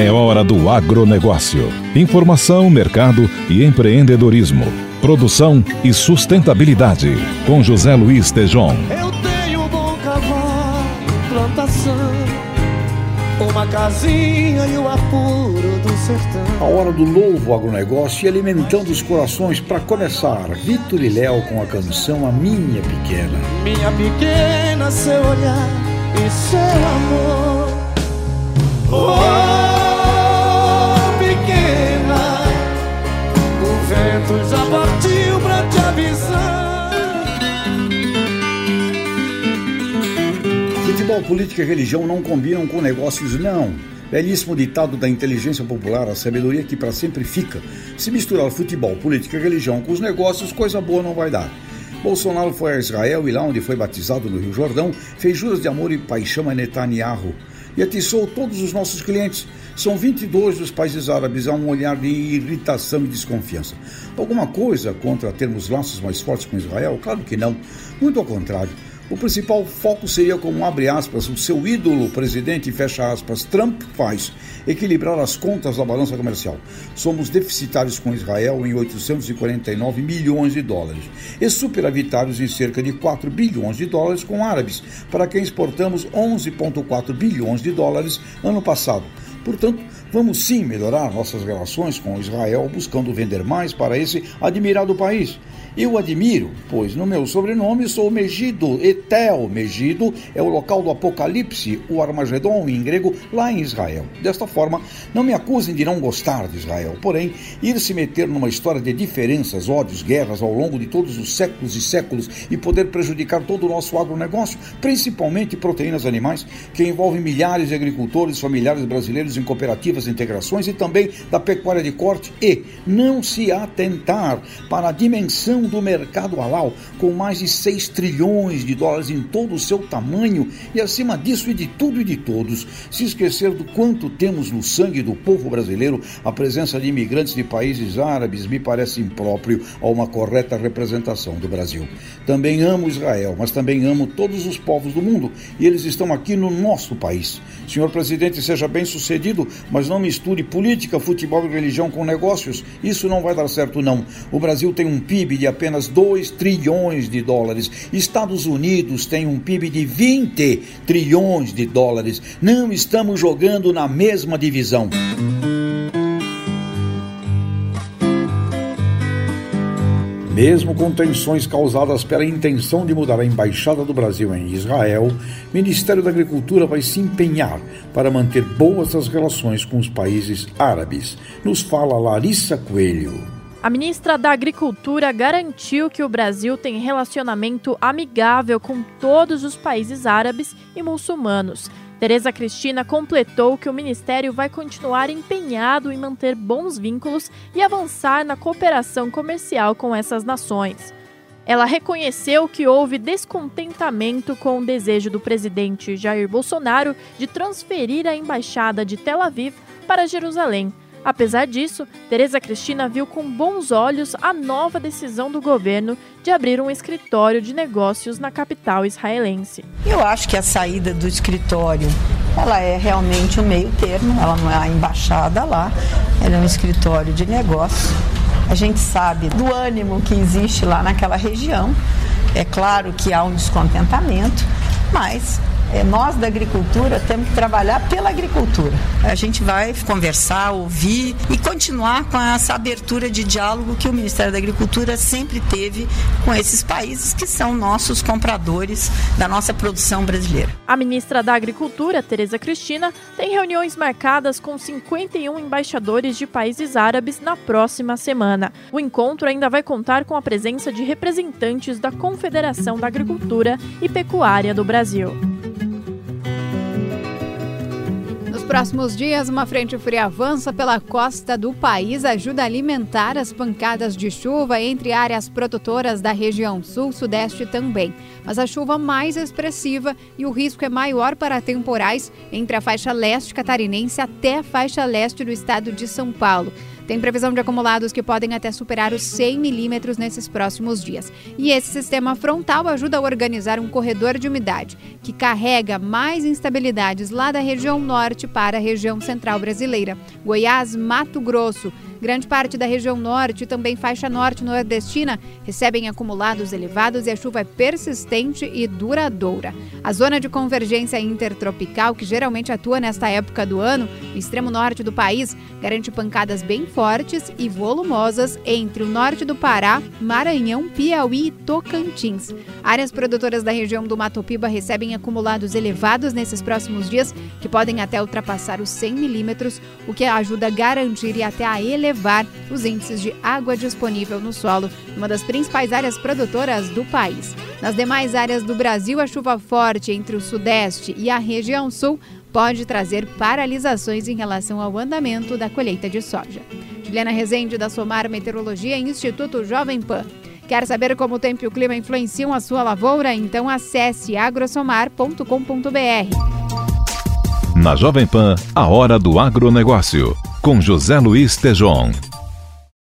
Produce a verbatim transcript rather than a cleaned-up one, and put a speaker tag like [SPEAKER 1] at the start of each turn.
[SPEAKER 1] É hora do agronegócio. Informação, mercado e empreendedorismo. Produção e sustentabilidade. Com José Luiz Tejon.
[SPEAKER 2] Eu tenho um bom cavalo, plantação, uma casinha e o ar puro do sertão.
[SPEAKER 3] A hora do novo agronegócio e alimentando os corações para começar. Vitor e Léo com a canção A Minha Pequena.
[SPEAKER 2] Minha pequena, seu olhar e seu amor. Oh, pequena, o vento já partiu pra te avisar.
[SPEAKER 3] Futebol, política e religião não combinam com negócios, não. Belíssimo ditado da inteligência popular, a sabedoria que para sempre fica. Se misturar futebol, política e religião com os negócios, coisa boa não vai dar. Bolsonaro foi a Israel e lá onde foi batizado no Rio Jordão, fez juras de amor e paixão a Netanyahu e atiçou todos os nossos clientes. São vinte e dois dos países árabes a um olhar de irritação e desconfiança. Alguma coisa contra termos laços mais fortes com Israel? Claro que não. Muito ao contrário. O principal foco seria como, abre aspas, o seu ídolo, presidente, fecha aspas, Trump faz, equilibrar as contas da balança comercial. Somos deficitários com Israel em oitocentos e quarenta e nove milhões de dólares e superavitários em cerca de quatro bilhões de dólares com árabes, para quem exportamos onze vírgula quatro bilhões de dólares ano passado. Portanto, vamos sim melhorar nossas relações com Israel, buscando vender mais para esse admirado país. Eu admiro, pois no meu sobrenome sou Megido, Etel. Megido é o local do Apocalipse, o Armagedon em grego, lá em Israel. Desta forma, não me acusem de não gostar de Israel. Porém, ir se meter numa história de diferenças, ódios, guerras ao longo de todos os séculos e séculos e poder prejudicar todo o nosso agronegócio, principalmente proteínas animais, que envolve milhares de agricultores, familiares brasileiros em cooperativas, integrações e também da pecuária de corte, e não se atentar para a dimensão do mercado halal, com mais de seis trilhões de dólares em todo o seu tamanho e acima disso e de tudo e de todos, se esquecer do quanto temos no sangue do povo brasileiro a presença de imigrantes de países árabes, me parece impróprio a uma correta representação do Brasil. Também amo Israel, mas também amo todos os povos do mundo e eles estão aqui no nosso país. Senhor presidente, seja bem sucedido, mas não misture política, futebol e religião com negócios. Isso não vai dar certo, não. O Brasil tem um P I B de apenas dois trilhões de dólares. Estados Unidos tem um P I B de vinte trilhões de dólares. Não estamos jogando na mesma divisão. Mesmo com tensões causadas pela intenção de mudar a embaixada do Brasil em Israel, o Ministério da Agricultura vai se empenhar para manter boas as relações com os países árabes. Nos fala Larissa Coelho.
[SPEAKER 4] A ministra da Agricultura garantiu que o Brasil tem relacionamento amigável com todos os países árabes e muçulmanos. Tereza Cristina completou que o Ministério vai continuar empenhado em manter bons vínculos e avançar na cooperação comercial com essas nações. Ela reconheceu que houve descontentamento com o desejo do presidente Jair Bolsonaro de transferir a embaixada de Tel Aviv para Jerusalém. Apesar disso, Tereza Cristina viu com bons olhos a nova decisão do governo de abrir um escritório de negócios na capital israelense.
[SPEAKER 5] Eu acho que a saída do escritório, ela é realmente um meio termo, ela não é a embaixada lá, ela é um escritório de negócios. A gente sabe do ânimo que existe lá naquela região, é claro que há um descontentamento, mas É, nós da agricultura temos que trabalhar pela agricultura. A gente vai conversar, ouvir e continuar com essa abertura de diálogo que o Ministério da Agricultura sempre teve com esses países que são nossos compradores da nossa produção brasileira.
[SPEAKER 4] A ministra da Agricultura, Tereza Cristina, tem reuniões marcadas com cinquenta e um embaixadores de países árabes na próxima semana. O encontro ainda vai contar com a presença de representantes da Confederação da Agricultura e Pecuária do Brasil.
[SPEAKER 6] Nos próximos dias, uma frente fria avança pela costa do país, ajuda a alimentar as pancadas de chuva entre áreas produtoras da região sul-sudeste também. Mas a chuva mais expressiva e o risco é maior para temporais entre a faixa leste catarinense até a faixa leste do estado de São Paulo. Tem previsão de acumulados que podem até superar os cem milímetros nesses próximos dias. E esse sistema frontal ajuda a organizar um corredor de umidade que carrega mais instabilidades lá da região norte para a região central brasileira. Goiás, Mato Grosso, grande parte da região norte e também faixa norte nordestina recebem acumulados elevados e a chuva é persistente e duradoura. A zona de convergência intertropical, que geralmente atua nesta época do ano, no extremo norte do país, garante pancadas bem fortes e volumosas entre o norte do Pará, Maranhão, Piauí e Tocantins. Áreas produtoras da região do Mato Piba recebem acumulados elevados nesses próximos dias, que podem até ultrapassar os cem milímetros, o que ajuda a garantir e até a elevar os índices de água disponível no solo, uma das principais áreas produtoras do país. Nas demais áreas do Brasil, a chuva forte entre o sudeste e a região sul pode trazer paralisações em relação ao andamento da colheita de soja. Juliana Rezende, da Somar Meteorologia, Instituto Jovem Pan. Quer saber como o tempo e o clima influenciam a sua lavoura? Então acesse agrosomar ponto com ponto b r.
[SPEAKER 1] Na Jovem Pan, a hora do agronegócio, com José Luiz Tejon.